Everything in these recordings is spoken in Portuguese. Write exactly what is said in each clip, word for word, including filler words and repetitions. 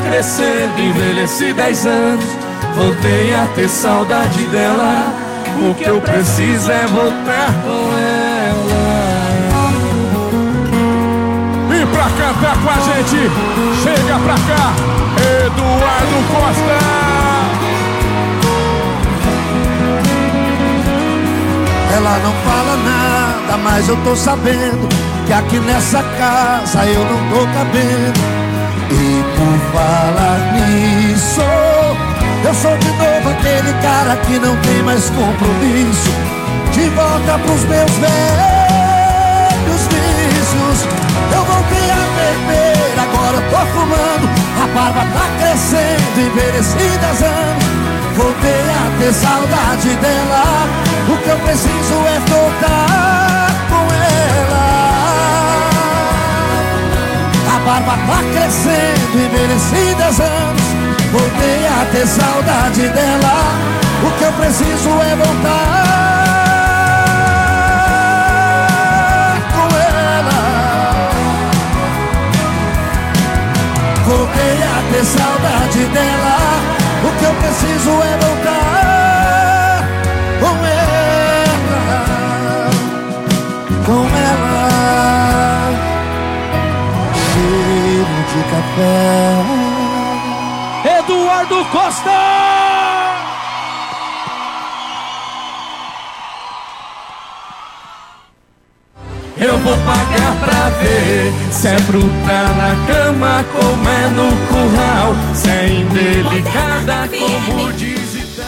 crescendo, envelheci dez anos, voltei a ter saudade dela. O que eu preciso é voltar com ela. E pra cantar com a gente, chega pra cá, Eduardo Costa. Ela não fala nada, mas eu tô sabendo que aqui nessa casa eu não tô cabendo. E por falar nisso, eu sou de novo aquele cara que não tem mais compromisso. De volta pros meus velhos vícios. Eu voltei a beber, agora eu tô fumando. A barba tá crescendo, envelheci dez anos. Voltei a ter saudade dela. O que eu preciso é voltar com ela. A barba tá crescendo, envelheci dez anos. Voltei a ter saudade dela. O que eu preciso é voltar com ela. Voltei a ter saudade dela. O que eu preciso é voltar com ela. Com ela. Cheiro de café. Eduardo Costa! Eu vou pagar pra ver se é bruta na cama como é no curral, se é indelicada como digital.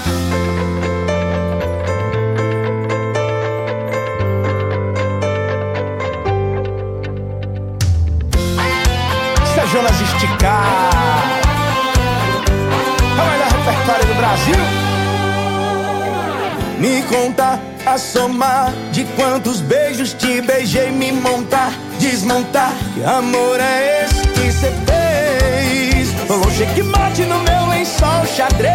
Isso é Jonas Esticar. É o melhor repertório do Brasil. Me conta a soma de quantos beijos te beijei. Me montar, desmontar. Que amor é esse que cê fez? Rolou checkmate no meu lençol xadrez.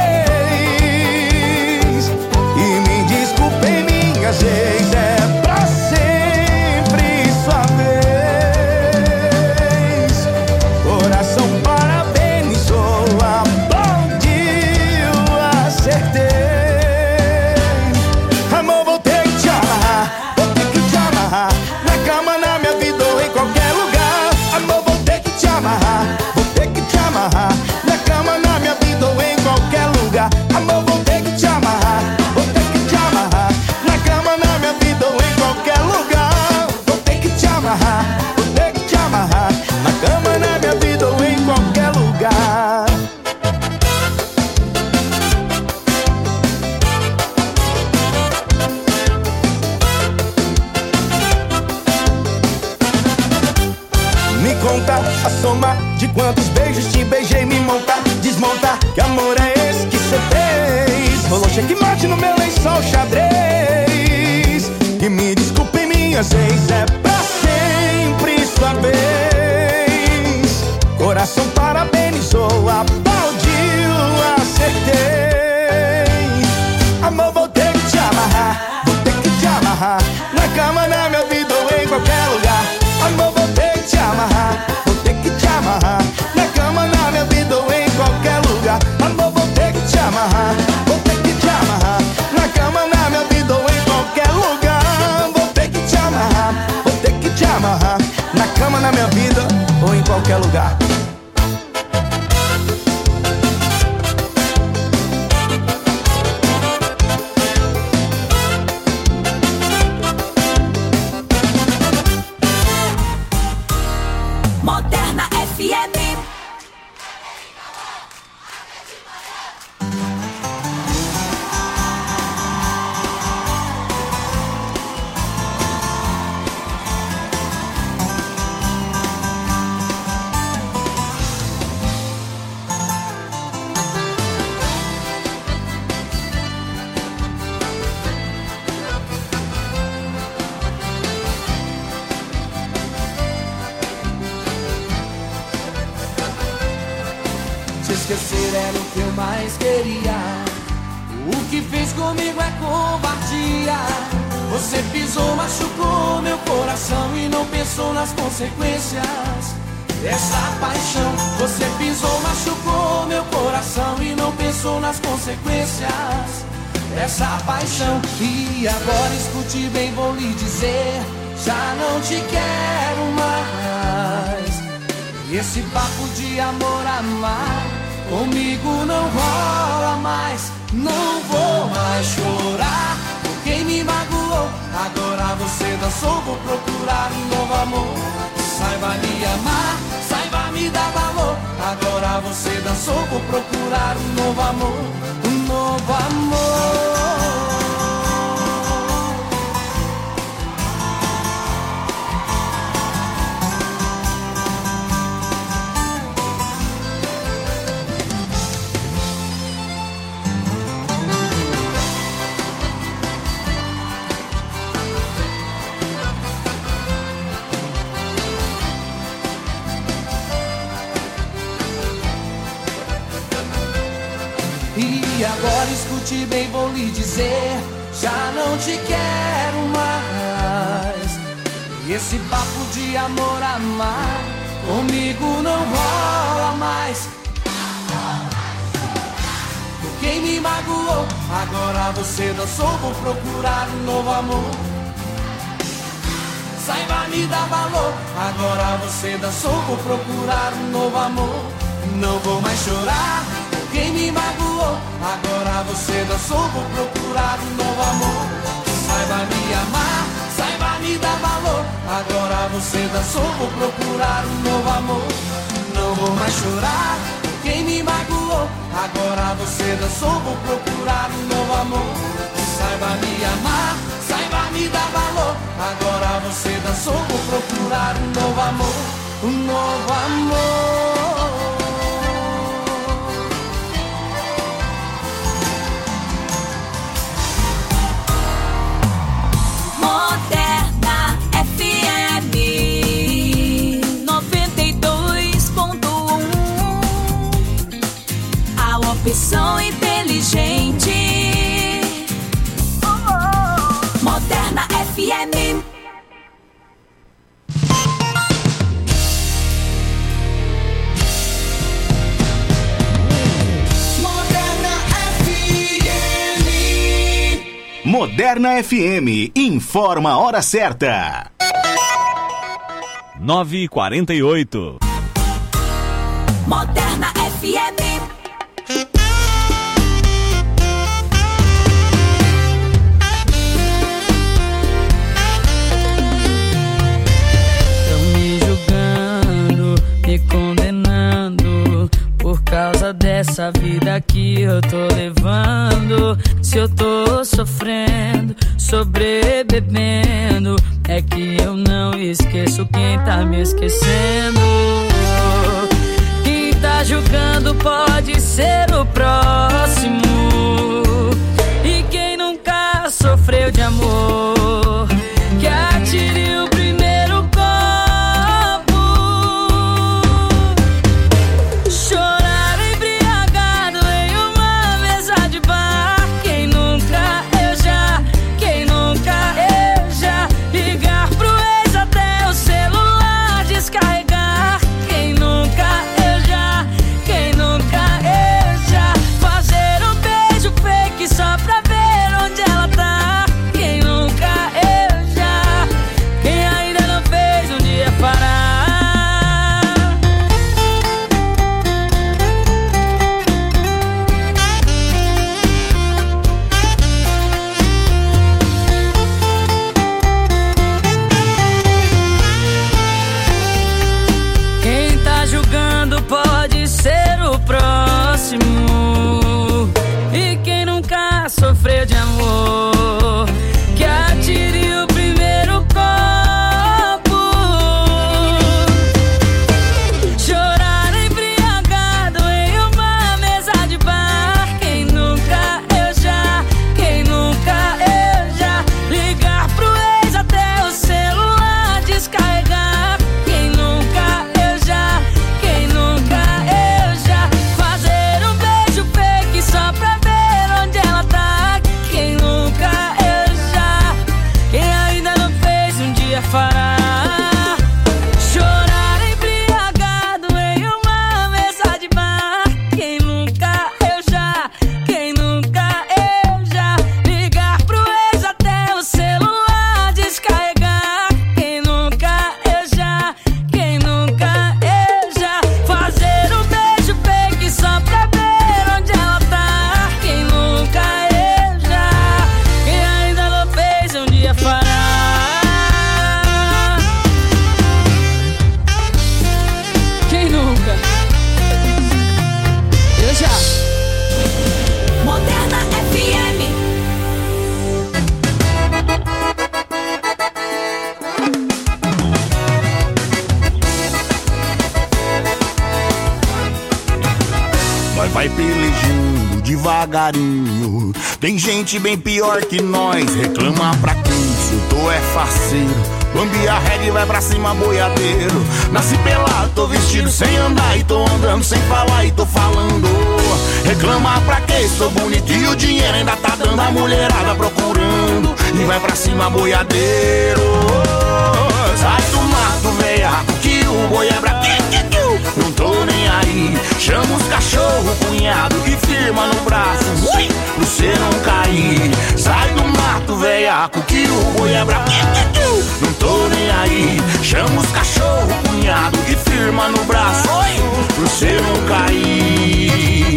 E me desculpem minhas ex, é pra sempre sua vez. Coração parabenizou, aplaudiu, acertei. Amor, vou ter que te amarrar, vou ter que te amarrar. Na cama, na minha vida ou em qualquer lugar. Amor, vou ter que te amarrar, vou ter que te amarrar. Na cama, na minha vida ou em qualquer lugar. Amor, vou ter que te amarrar, vou ter que te amarrar. Na cama, na minha vida ou em qualquer lugar. Vou ter que te amarrar, vou ter que te amarrar. Na cama, na minha vida ou em qualquer lugar. Me conta a soma de quantos beijos te beijei. Me montar, desmontar. Que amor é esse que cê fez? Rolou checkmate no meu lençol xadrez. E me desculpem minhas ex, é pra sempre sua vez. Coração parabenizou, aplaudiu, acertei. Amor, vou ter que te amarrar, vou ter que te amarrar. Na cama, na minha vida ou em qualquer lugar. Amor, vou ter que te amarrar, vou ter que te amarrar. Na cama, na minha vida ou em qualquer lugar. Amor, vou ter que te amarrar, vou ter que te amarrar. Na cama, na minha vida ou em qualquer lugar. Vou ter que te amarrar, vou ter que te amarrar. Na cama, na minha vida ou em qualquer lugar. Moderna F M. Esquecer era o que eu mais queria. O que fez comigo é covardia. Você pisou, machucou meu coração e não pensou nas consequências dessa paixão. Você pisou, machucou pensou nas consequências dessa paixão. E agora escute bem, vou lhe dizer, já não te quero mais. E esse papo de amor amar comigo não rola mais. Não vou mais chorar por quem me magoou. Agora você dançou, vou procurar um novo amor. Saiba me amar, saiba me dar valor. Agora você dançou, vou procurar um novo amor. Um novo amor. E agora escute bem, vou lhe dizer, já não te quero mais. E esse papo de amor amar comigo não rola mais. Por quem me magoou, agora você dançou, vou procurar um novo amor. Saiba me dar valor, agora você dançou, vou procurar um novo amor. Não vou mais chorar quem me magoou, agora você dançou, vou procurar um novo amor. Saiba me amar, saiba me dar valor, agora você dançou, vou procurar um novo amor. Não vou mais chorar quem me magoou, agora você dançou, vou procurar um novo amor. Saiba me amar, saiba me dar valor, agora você dançou, vou procurar um novo amor. Um novo amor. Moderna F M noventa e dois ponto um. A opção inteligente. Moderna F M. Moderna F M, informa a hora certa. nove e quarenta e oito. Moderna F M. Tão me julgando, me condenando por causa dessa vida que eu tô levando. Se eu tô sofrendo, sobrebebendo, é que eu não esqueço quem tá me esquecendo. Quem tá julgando pode ser o próximo. E quem nunca sofreu de amor, que atire o primeiro copo. Chorar embriagado em uma mesa de bar. Quem nunca, eu já. Quem nunca, eu já. Ligar pro ex até o celular descarregar. Quem nunca, eu já. Quem nunca, eu já. nós vai pelejando devagarinho. Tem gente bem pior que nós, reclama pra quem isso, tô é faceiro. Bambi a regra e vai pra cima boiadeiro. Nasci pelado, tô vestido sem andar e tô andando sem falar e tô falando. Reclama pra quê? Sou bonito e o dinheiro ainda tá dando, a mulherada procurando. E vai pra cima boiadeiro. Sai do mato, veiaco, que o boi é brabo. Não tô nem aí. Chama os cachorro, cunhado, e firma no braço, ui, pra você não cair. Sai do mato, veiaco, que o boi é brabo. Não tô nem aí. Chama os cachorro, cunhado, e firma no braço, ui, pra você não cair.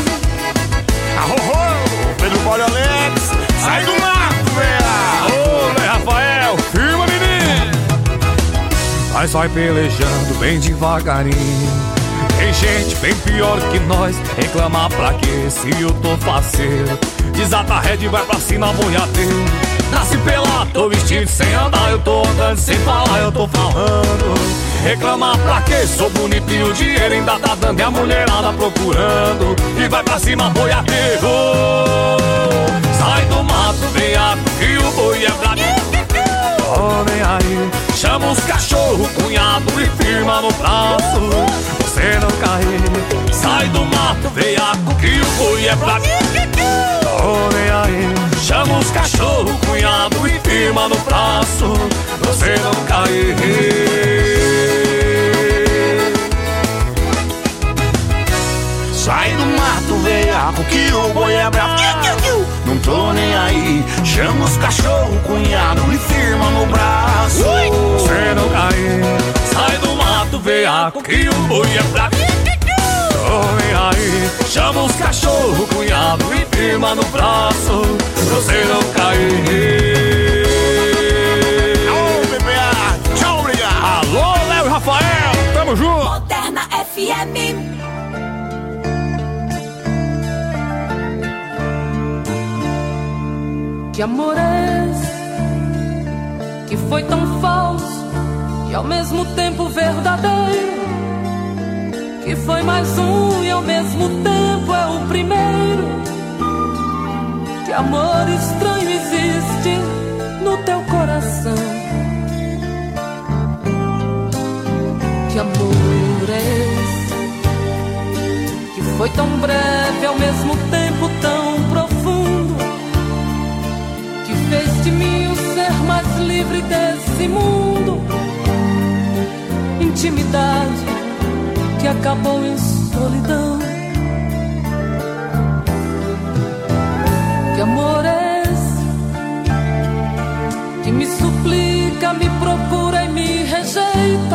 Arro, Pedro Paulo Alex, sai do mato, veiaco. Ô, Lé Rafael, firma, menino. Mas vai pelejando bem devagarinho. Tem gente bem pior que nós, reclamar pra quê se eu tô faceiro. Desata a rede e vai pra cima boiadeiro. Nasci pelado, tô vestido sem andar, eu tô andando sem falar, eu tô falando. Reclamar pra quê? Sou bonito e o dinheiro ainda tá dando, e a mulherada procurando. E vai pra cima boiadeiro. Sai do mato, veiaco, que o boi é brabo. Oh, vem aí. Chama os cachorro, cunhado, e firma no braço, você não cair. Sai do mato, veiaco, que o boi é brabo. Oh, vem aí. Chama os cachorro, cunhado, e firma no braço, você não cair. Sai do mato, veiaco, que o boi é brabo. Não tô nem aí. Chama os cachorro, cunhado, e firma no braço, você não cair. Sai do mato, veiaco, que o boi é brabo. Oh, vem aí. Chama os cachorro, cunhado, e firma no braço, você não cair. Alô, B B A, tchau, obrigado. Alô, Léo e Rafael, tamo junto. Moderna F M. Que amor é esse que foi tão falso e ao mesmo tempo verdadeiro? Que foi mais um e ao mesmo tempo é o primeiro? Que amor estranho existe no teu coração? Que amor é esse que foi tão breve e ao mesmo tempo tão profundo? Fez de mim o ser mais livre desse mundo. Intimidade que acabou em solidão. Que amor é esse que me suplica, me procura e me rejeita?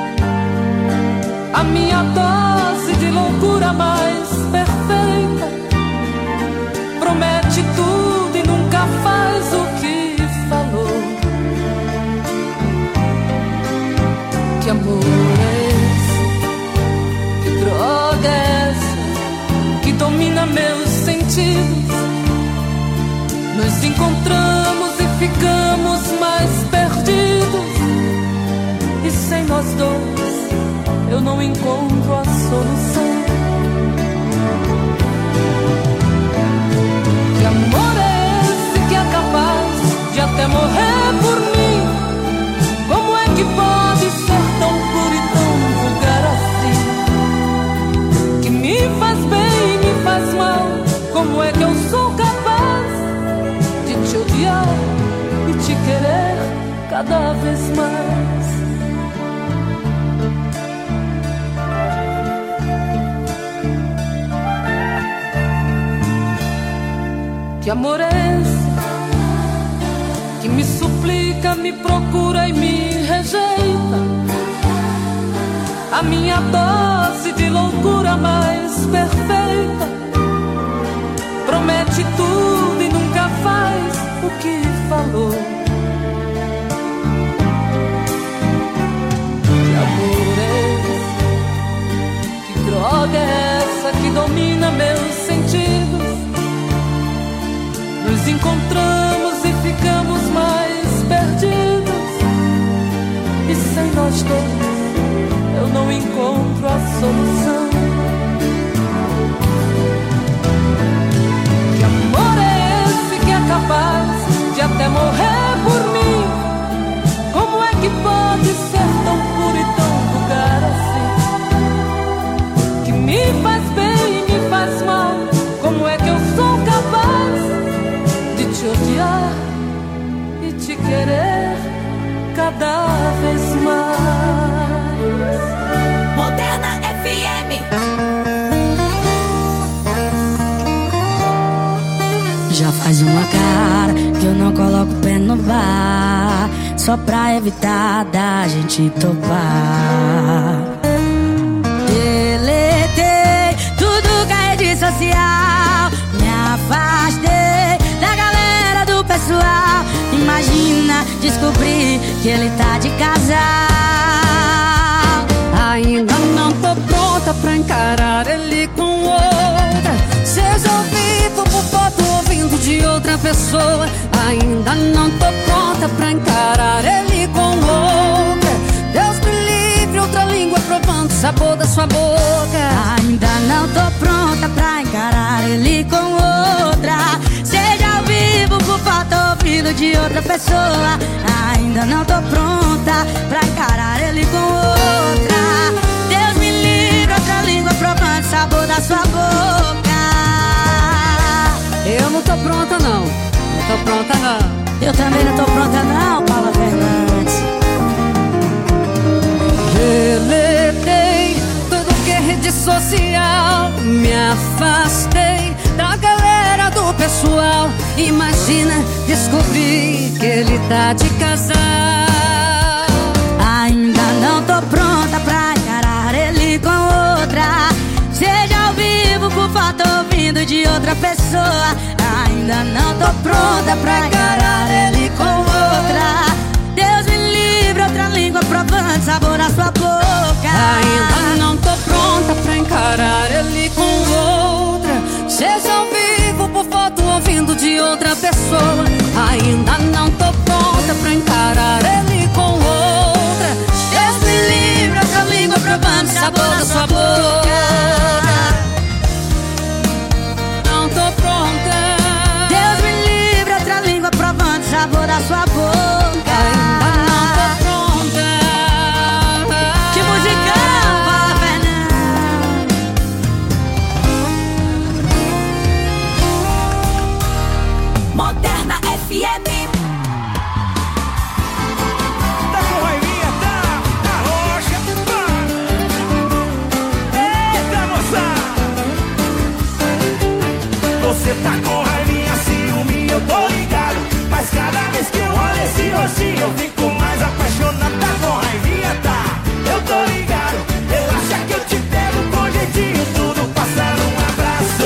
A minha dose de loucura mais perfeita. Promete tudo e nunca faz o que falou. Que amor é esse? Que droga é essa que domina meus sentidos? Nos encontramos e ficamos mais perdidos, e sem nós dois eu não encontro a solução. Que amor é esse que é capaz de até morrer por mim? Como é que pode ser tão puro e tão vulgar assim? Que me faz bem e me faz mal. Como é que eu sou capaz de te odiar e te querer cada vez mais? Que amor é esse que me suplica, me procura e me rejeita? A minha dose de loucura mais perfeita. Promete tudo e nunca faz o que falou. Que amor é esse? Que droga é essa que domina meus sentidos? Nos encontramos e ficamos mais perdidos, e sem nós dois eu não encontro a solução. Faz uma cara que eu não coloco o pé no bar, só pra evitar da gente topar. Deletei tudo que é rede social, me afastei da galera do pessoal. Imagina descobrir que ele tá de casal. Ainda não tô pronta pra encarar ele com outra, seja ao vivo, por foto, ouvindo de outra pessoa. Ainda não tô pronta pra encarar ele com outra. Deus me livre, outra língua provando o sabor da sua boca. Ainda não tô pronta pra encarar ele com outra, seja ao vivo, por foto, ouvindo de outra pessoa. Ainda não tô pronta pra encarar ele com outra. Deus me livre, outra língua provando o sabor da sua boca. Eu não tô pronta não, não tô pronta não. Eu também não tô pronta não, Paula Fernandes. Deletei tudo que é rede social, me afastei da galera do pessoal. Imagina descobrir que ele tá de casal. Ainda não tô pronta pra encarar ele com outra, seja ao vivo, por foto, ouvindo de outra pessoa. Ainda não tô pronta pra encarar ele com outra. Deus me livre, outra língua provando o sabor da sua boca. Ainda não tô pronta pra encarar ele com outra, seja ao vivo, por foto, ouvindo de outra pessoa. Ainda não tô pronta pra encarar ele com outra. Deus me livre, outra língua provando o sabor da sua boca. Não tô pronta. Deus me livre, outra língua provando o sabor da sua boca. Ainda não tô pronta. Que musicão, Paula Fernandes. Moderna F M. Tá com raivinha, tá? Na rocha, pá. Eita, moçada. Você tá com raivinha, ciúme, eu tô ligado. Mas cada vez que eu olho esse rostinho, eu fico mais apaixonado. Tá com raivinha, tá? Eu tô ligado. Relaxa que eu te pego com jeitinho, tudo passa num abraço.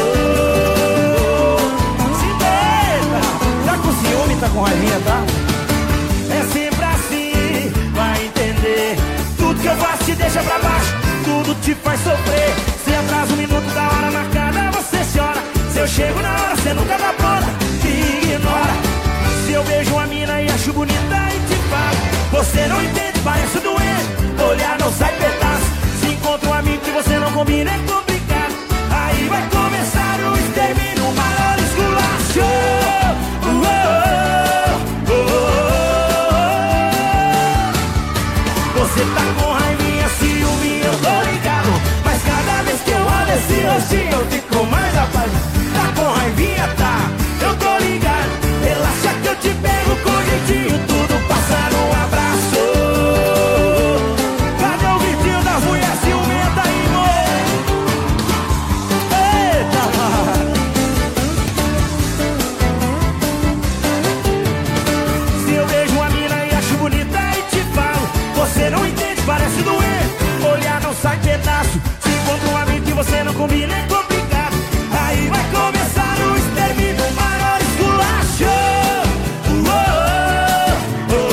Se deita. Tá com ciúme, tá com raivinha, tá? É sempre assim, vai entender. Tudo que eu faço te deixa pra baixo, tudo te faz sofrer. Se atrasa um minuto da hora marcada, você chora. Se eu chego na hora, você nunca dá pronta, te ignora. Se eu vejo uma mina e acho bonita e te falo, você não entende, parece doente, olhar não sai pedaço. Se encontra um amigo que você não combina, é complicado. Aí vai começar o extermínio, o maior esculacho. Uh, uh, uh, uh, uh. Você tá com raivinha, ciúme, eu tô ligado. Mas cada vez que eu olho esse rostinho, eu fico mais apaixonado. Tá com raivinha, tá? Eu tô ligado. Relaxa que eu te pego com jeitinho, tudo passa num abraço. Cadê o gritinho das mulheres ciumenta aí, amor? Eita! Se eu vejo uma mina e acho bonita e te falo, você não entende, parece doer, olhar não sai pedaço. Se encontra um amigo que você não combina, é complicado. Aí vai começar o extermínio, o maior esculacho. Uh, uh, uh, uh,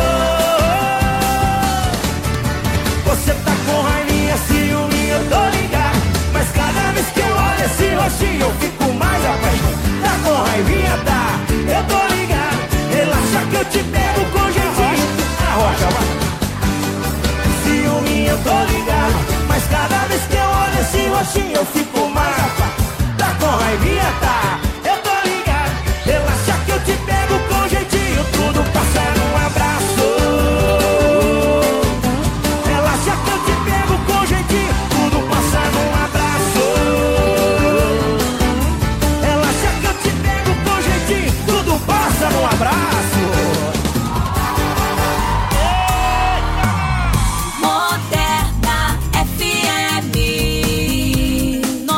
uh. Você tá com raivinha, ciúme, eu tô ligado. Mas cada vez que eu olho esse rostinho, eu fico mais apaixonado. Tá com raivinha, tá? Eu tô ligado. Relaxa que eu te pego com jeitinho. Na rocha, vai. Ciúme, eu tô ligado. Mas cada vez que eu olho esse rostinho, eu fico mais apaixonado. Tá com raivinha, tá? Eu tô ligado. Relaxa que eu te pego com jeitinho, tudo passa num abraço. Relaxa que eu te pego com jeitinho, tudo passa num abraço. Relaxa que eu te pego com jeitinho, tudo passa num abraço. Moderna F M.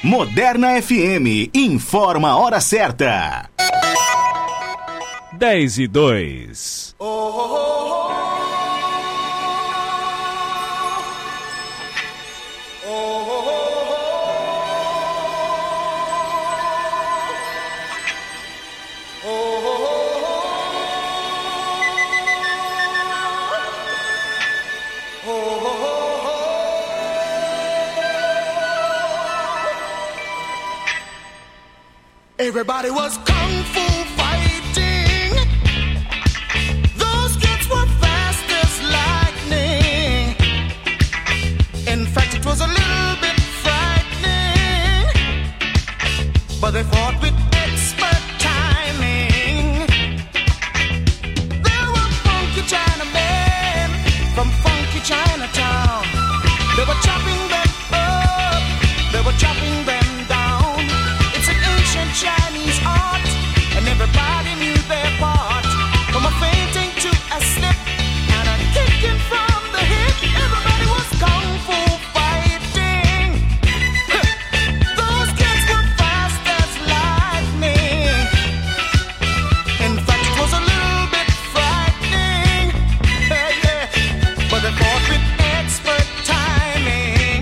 Moderna F M, informa a hora certa. dez e dois. Oh, oh, oh, oh. Everybody was kung fu fighting. Those kids were fast as lightning. In fact, it was a little bit frightening, but they fought with expert timing. There were funky Chinamen from funky Chinatown. They were chopping them up, they were chopping them down. It's an ancient Chinese art, and everybody knew their part. From a fainting to a slip and a kicking from the hip, everybody was kung fu fighting. Those kids were fast as lightning. In fact, it was a little bit frightening, yeah, yeah. But they fought with expert timing.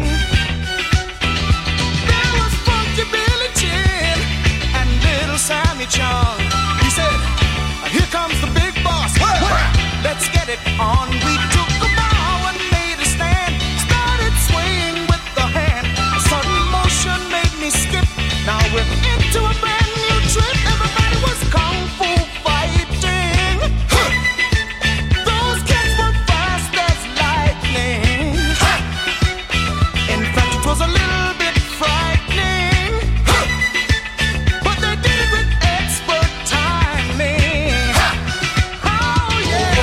There was Funky Billy Chin and Little Sammy Chung. He said, "Here comes the big boss. Let's get it on." We took a bow and made a stand. Started swaying with the hand. A sudden motion made me skip. Now we're into a brand new trip. Everybody was kung fu fighting. Those kids were fast as lightning. In fact, it was a little bit frightening, but they did it with expert timing. Oh yeah.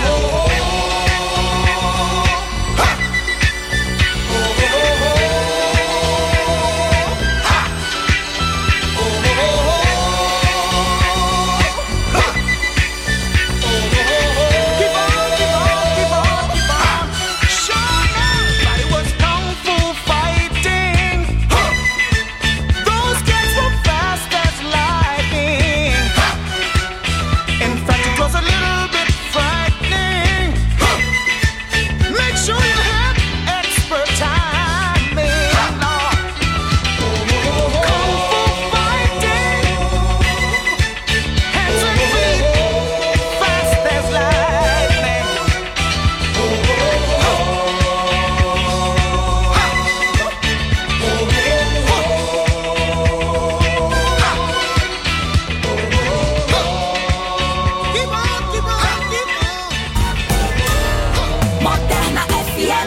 Keep on, keep on, keep on, keep on. Sure, everybody was kung fu fighting. Those kids were fast as lightning. In fact, it was a little bit frightening. Make sure you have expert timing. Kung fu fighting. Hands and feet, fast as lightning. Keep on, keep on, keep on. Moderna F M.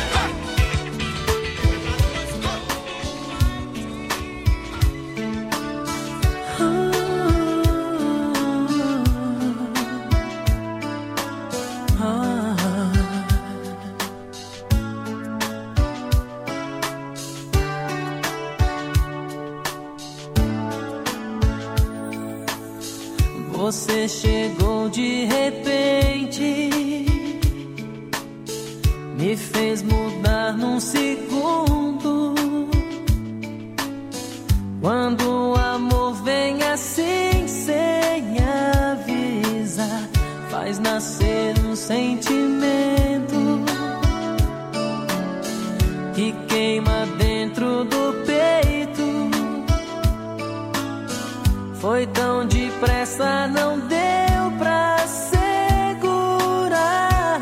Você chegou de repente, me fez mudar num segundo. Quando o amor vem assim sem avisar, faz nascer um sentimento que queima dentro do peito. Foi tão depressa, não deu pra segurar.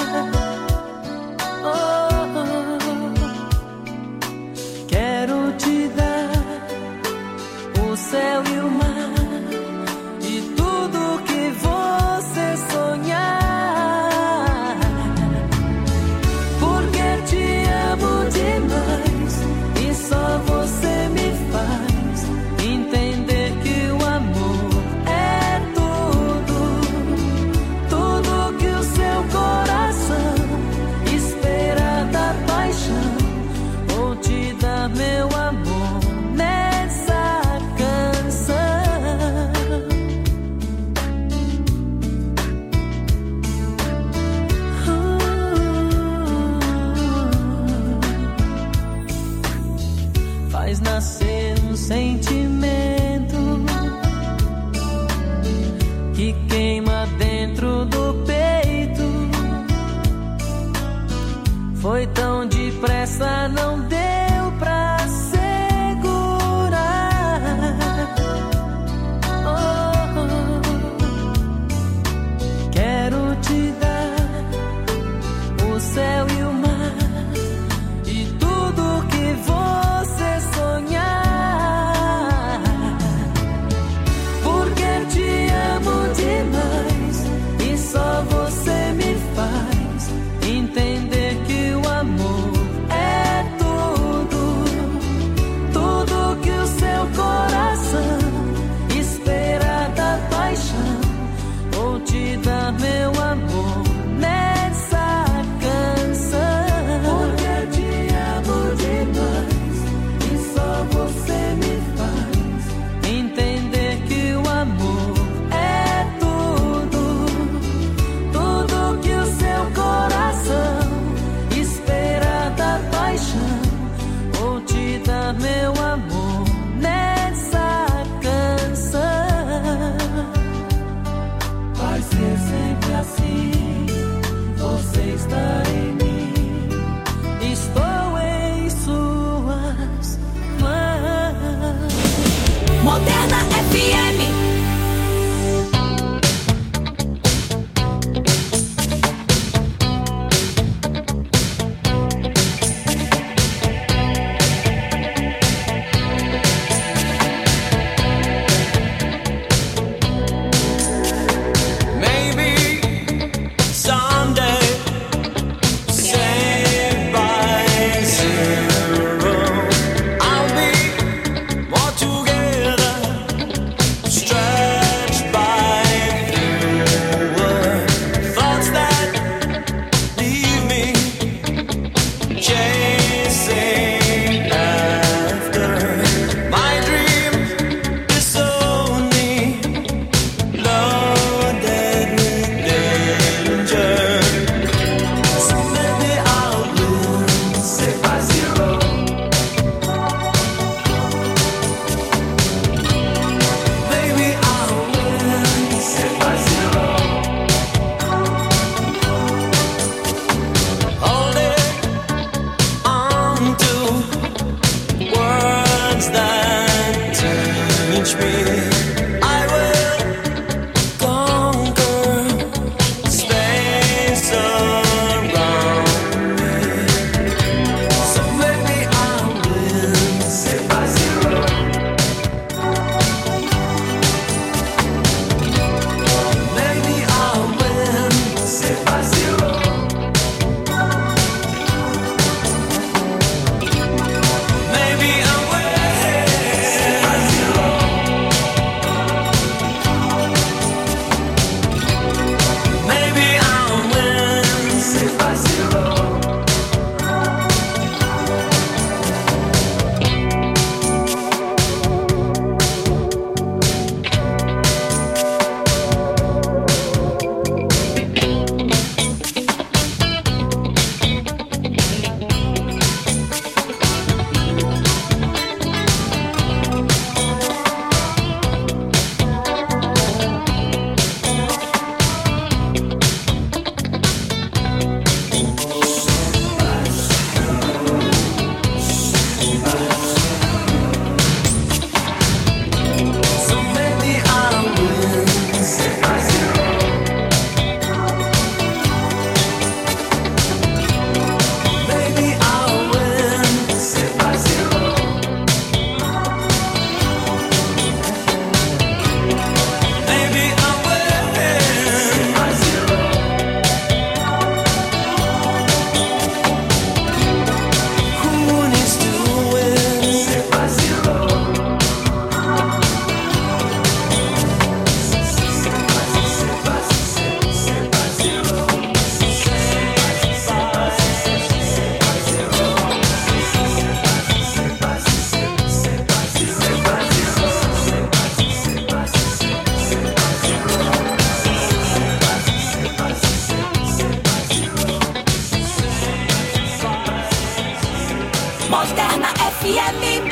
Oh, oh, quero te dar o céu e o mar e tudo que você sonhar, porque te amo demais. Foi tão depressa, não deu pra segurar. Oh, oh. Quero te dar o céu e o mar e tudo que você sonhar, porque te amo demais e só você me faz entender que o amor é tudo, tudo que o seu coração espera da paixão. Vou te dar meu amor nessa canção, porque te amo demais e só você me faz entender que o amor é tudo, tudo que o seu coração espera da paixão. Vou te dar meu amor nessa canção. Vai ser sempre assim, você está em mim, estou em suas mãos. Moderna F M. Maybe someday, saved by zero, I'll be more together, stretched by fewer thoughts that leave me chasing after my dream is only loaded with danger. So maybe I'll lose saved by zero. Maybe I'll win saved by zero. Holding on to words that teach me I will conquer space around me. So maybe I'll win saved by zero. Maybe I'll win saved by zero. Maybe I'll win saved by zero. Maybe I'll win saved by zero. So maybe I'll win saved by zero. Maybe I'll win saved by zero. Maybe I'll win saved by zero. Who needs to win saved by zero? Moderna F M.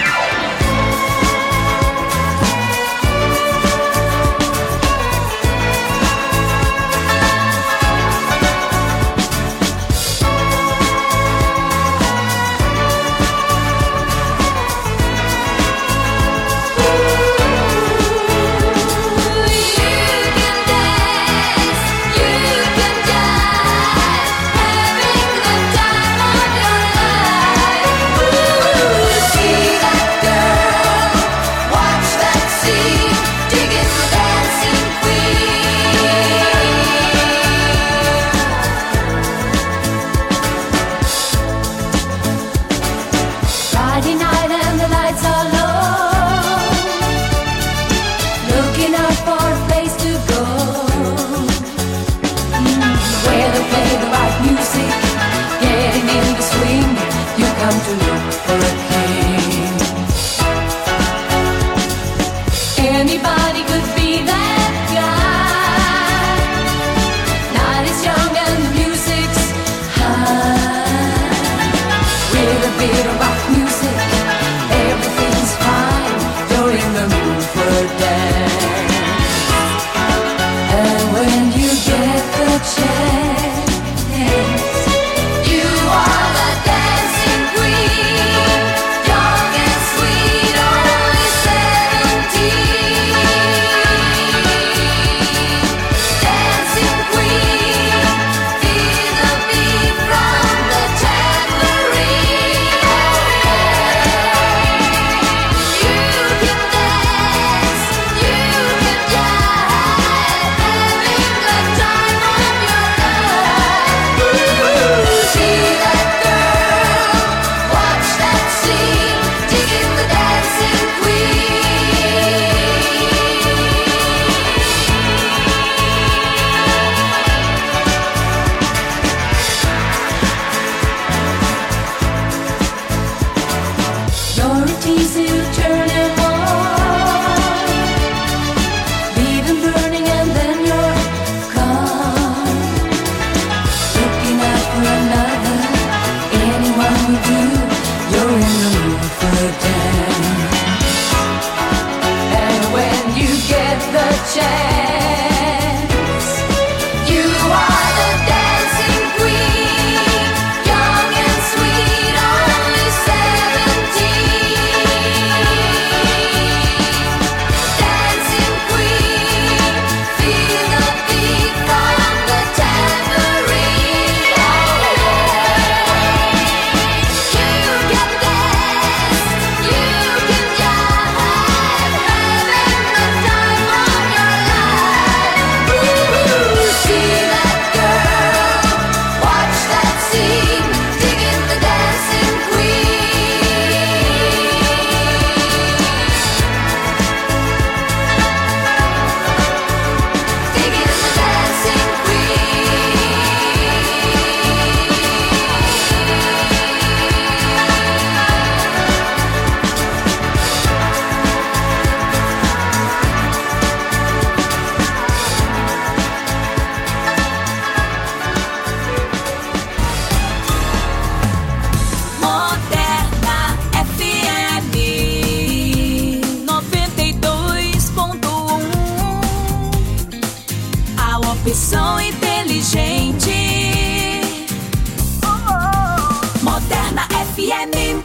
M.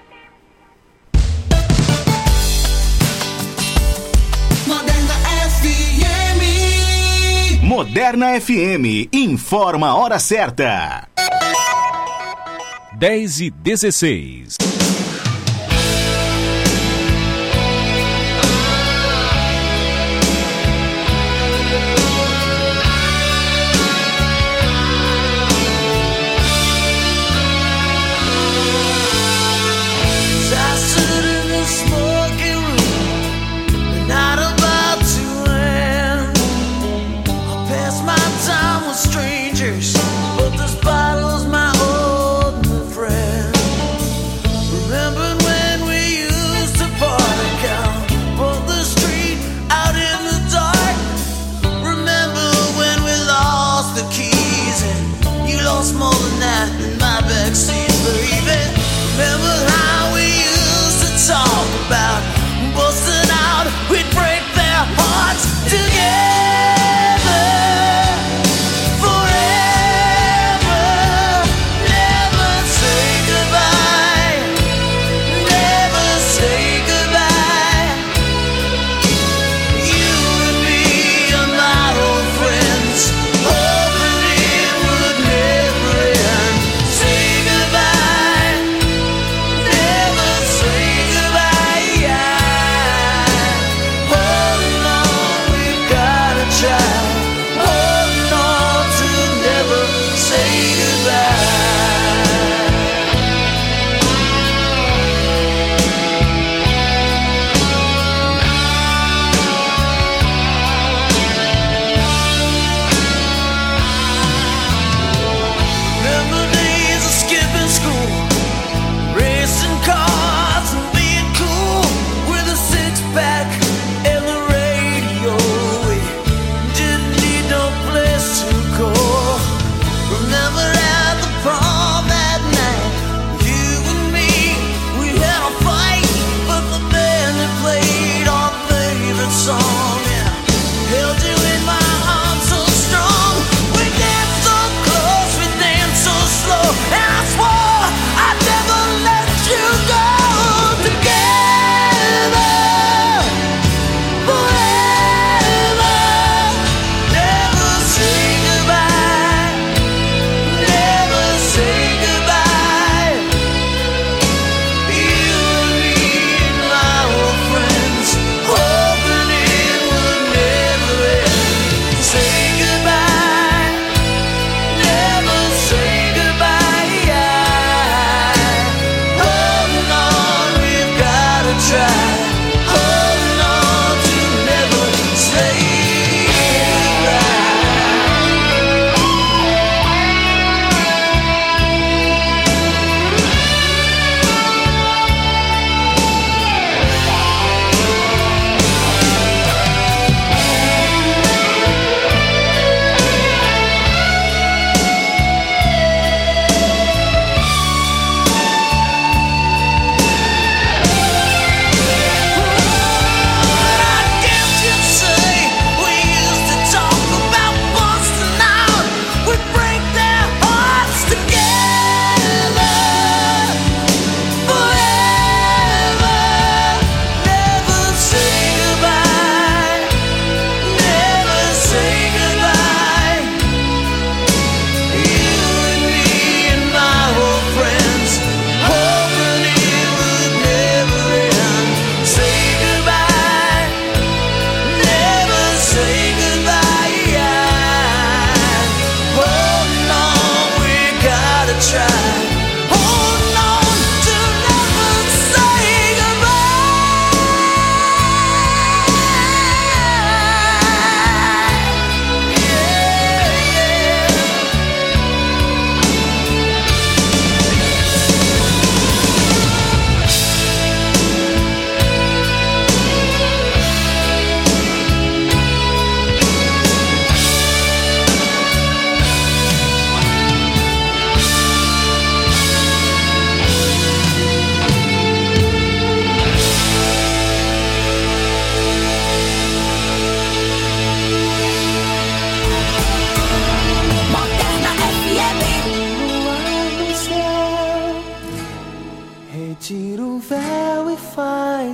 Moderna F M. Moderna F M informa a hora certa. dez e dezesseis. Strangers, but this bottle's my only friend. Remember when we used to party count on the street out in the dark? Remember when we lost the keys and you lost more than that in my backseat, baby? Remember how we used to talk about busting out? We'd break their hearts together.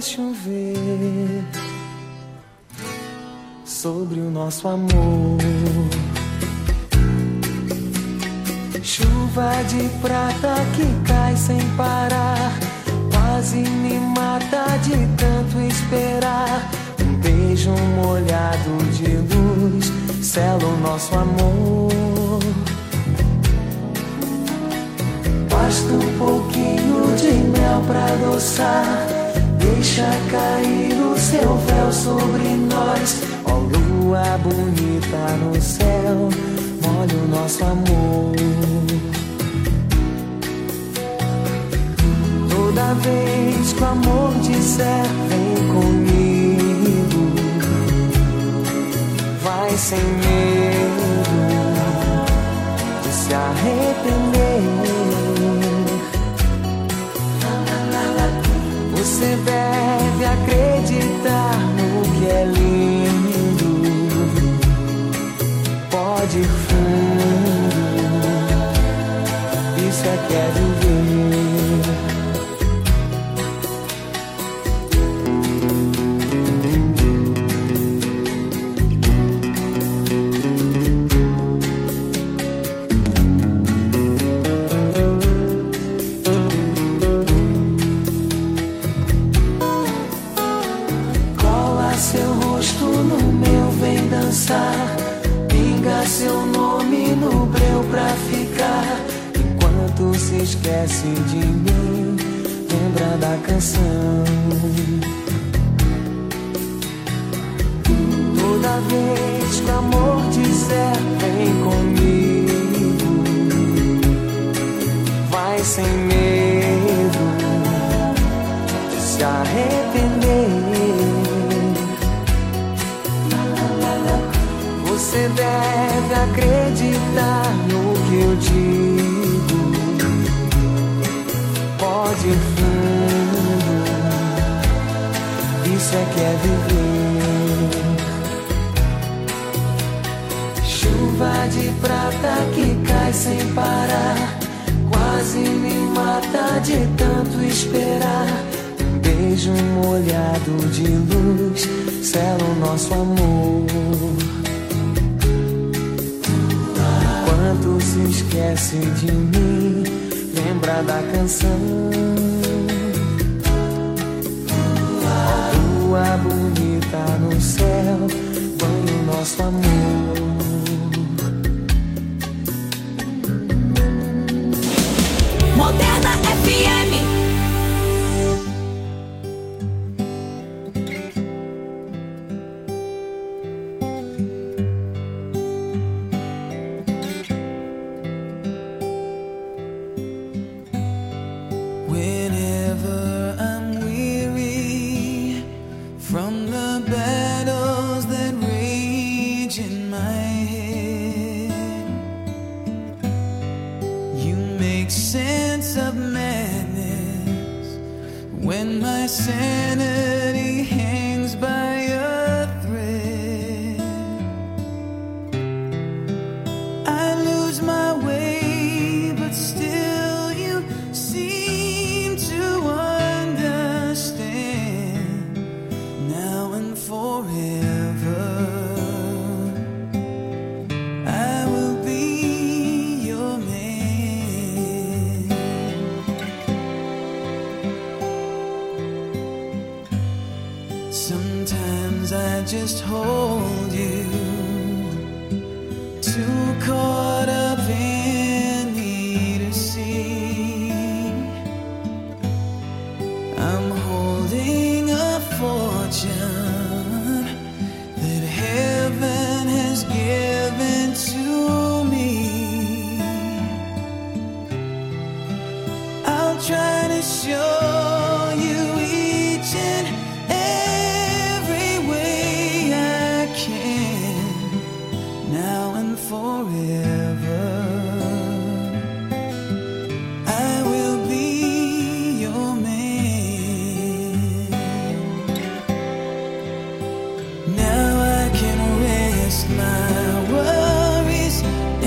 chover sobre o nosso amor. Chuva de prata que cai sem parar, quase me mata de tanto esperar. Um beijo molhado de luz sela o nosso amor. Basta um pouquinho de mel pra adoçar, deixa cair o seu véu sobre nós. Ó lua bonita no céu, molha o nosso amor. Toda vez que o amor disser vem comigo, vai sem medo de se arrepender. Você deve acreditar no que é lindo, pode ir fundo, isso é que é viver. Pinga seu nome no breu pra ficar. Enquanto se esquece de mim, lembra da canção. Toda vez que o amor disser vem comigo, vai sem medo de se arrepender. Você deve acreditar no que eu digo, pode ir fundo, isso é que é viver. Chuva de prata que cai sem parar, quase me mata de tanto esperar. Um beijo molhado de luz sela o nosso amor. Quando se esquece de mim, lembra da canção. Lua bonita no céu, banha o nosso amor. Moderna F M.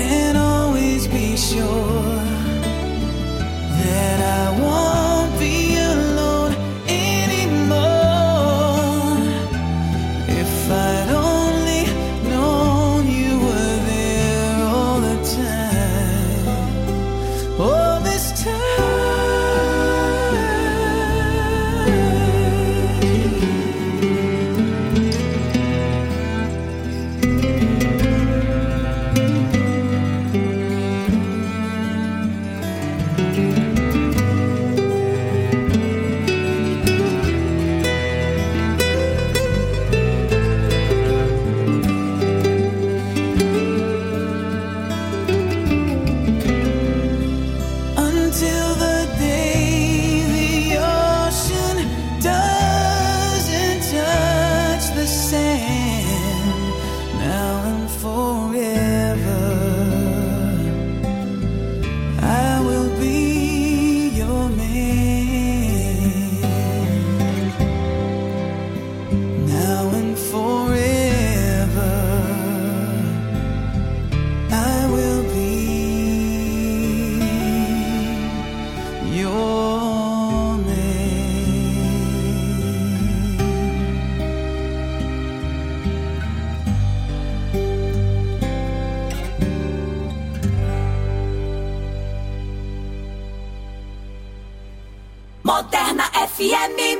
Sure that I won't be Moderna F M.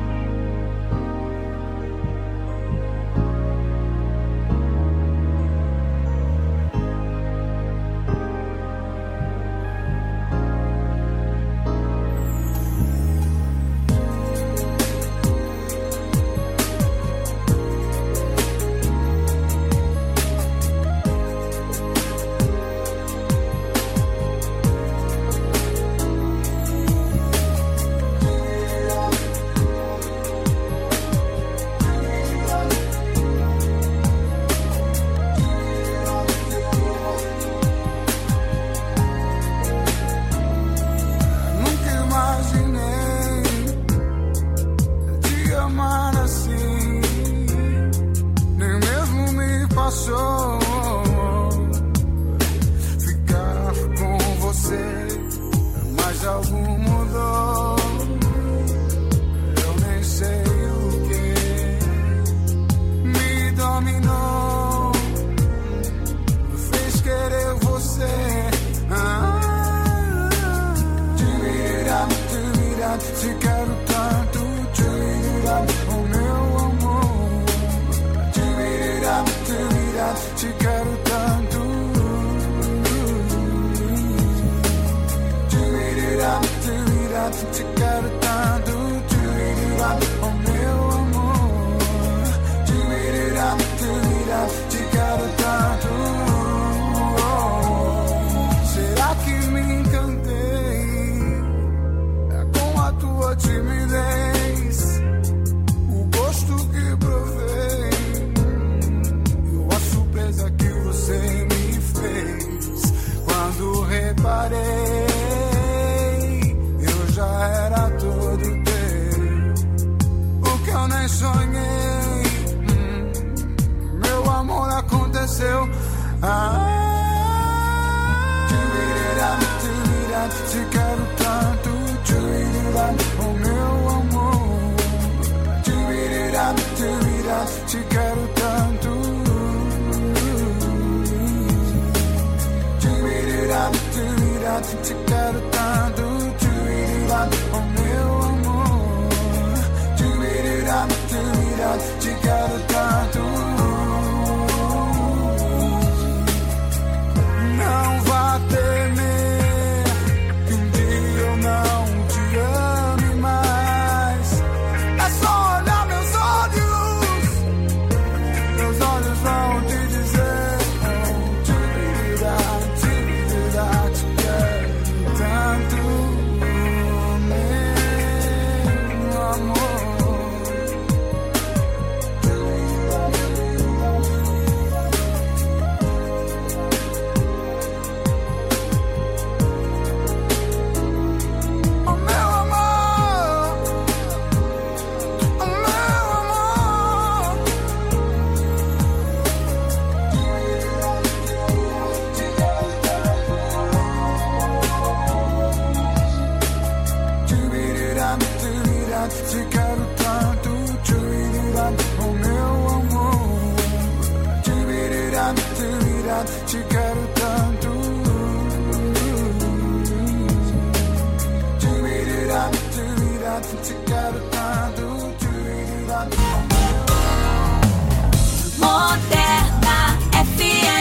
Moderna F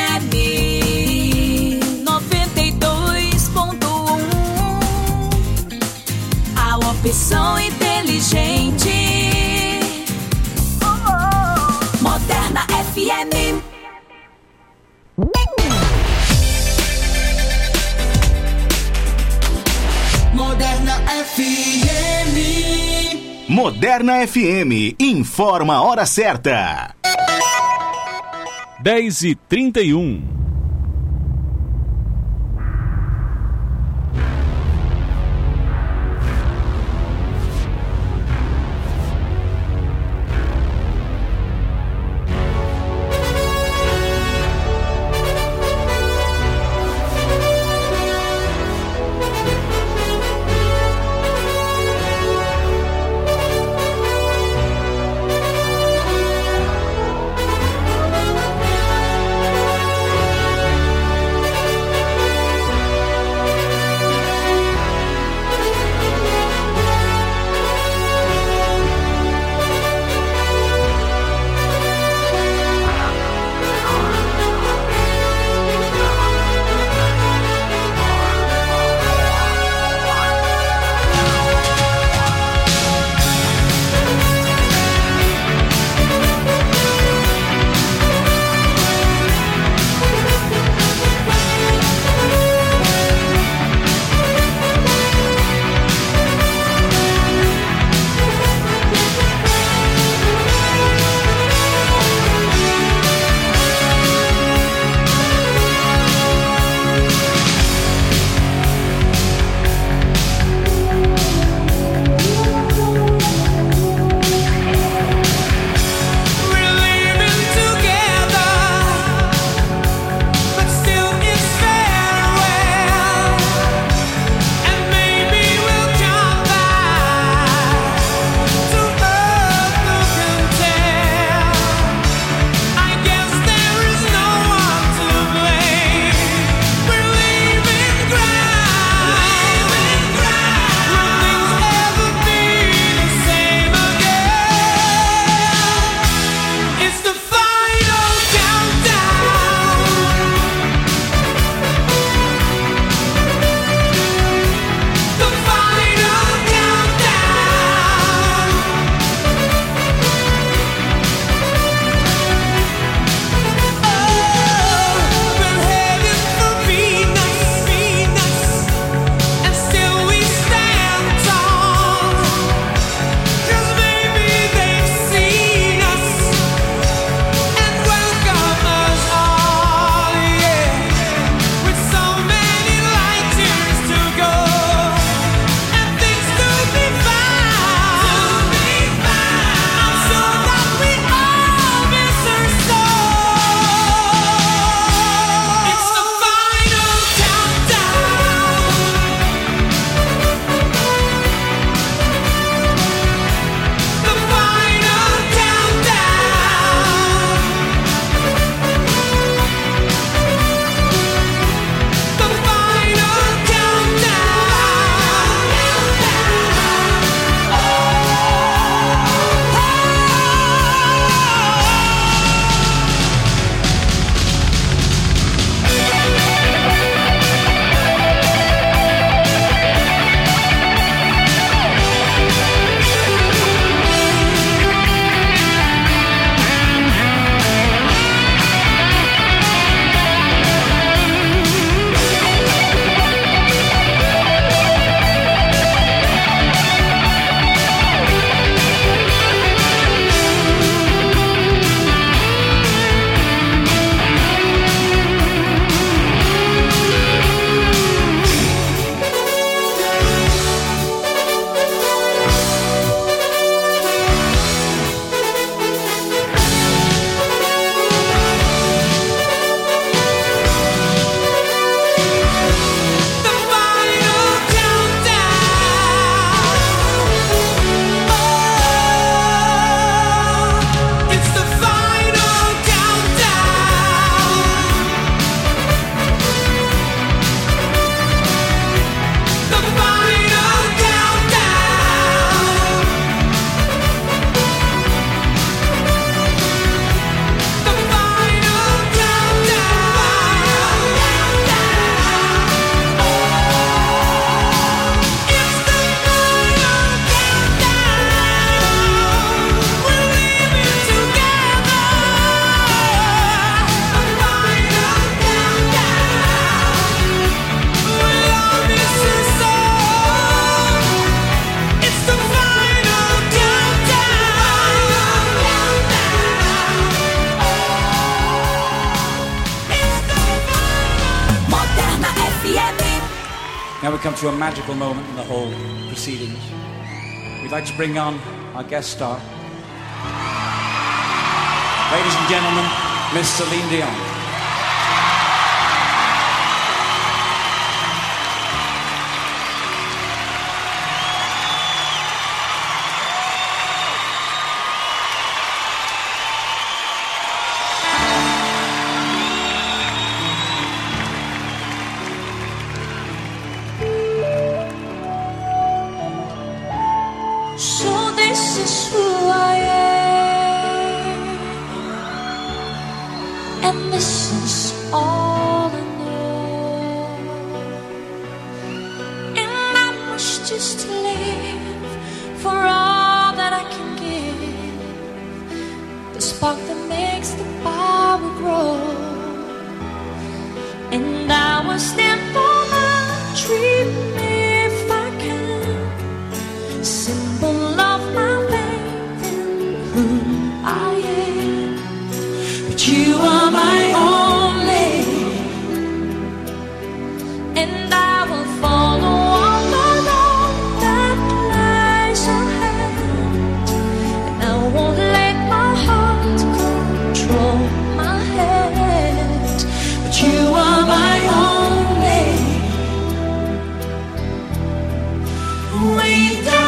M noventa e dois ponto um. A opção inteligente. Moderna F M. Moderna F M. Moderna F M informa a hora certa. dez e trinta e um. we come to a magical moment in the whole proceedings. We'd like to bring on our guest star. Ladies and gentlemen, Miss Celine Dion. So this is who I am, and this is all I know, and I must just live for all that I can give, the spark that makes the power grow, and I will stand for my dream if I can. Symbol of my faith in who I am. But you are my only, and I will follow all the road that lies ahead, and I won't let my heart control my head. But you are my only. Way down.